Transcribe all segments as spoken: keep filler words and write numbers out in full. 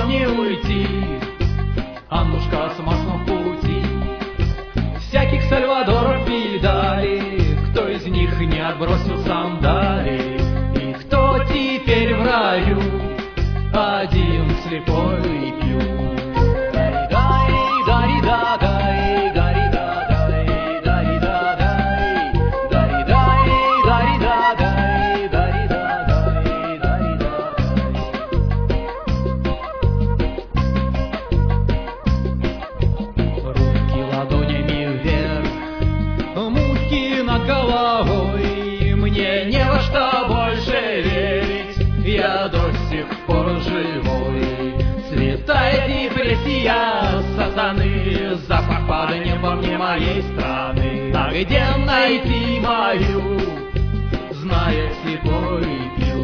не уйти. Аннушка с маслом в пути. Всяких Сальвадоров видали, кто из них не отбросил сандали. И кто теперь в раю один слепой пью. Головой мне не во что больше верить, я до сих пор живой. Святая депрессия сатаны, запах падания по мне моей страны. А где найти мою, зная слепой пью?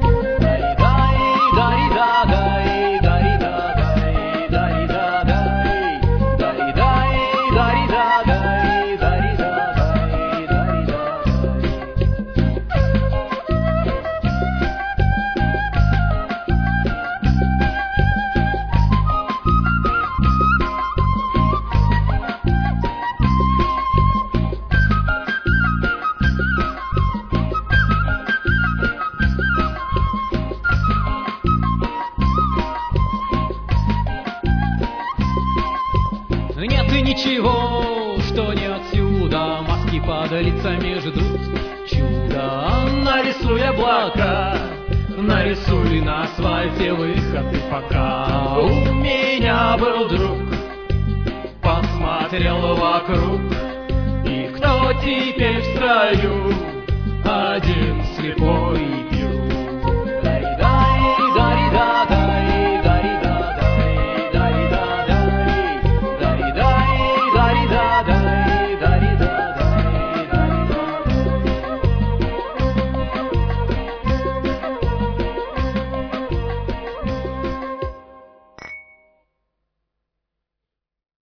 Нет и ничего, что не отсюда, маски под лицами ждут чудо. Нарисуй облака, нарисуй на асфальте выход. И пока у меня был друг, посмотрел вокруг, и кто теперь в строю? Один слепой.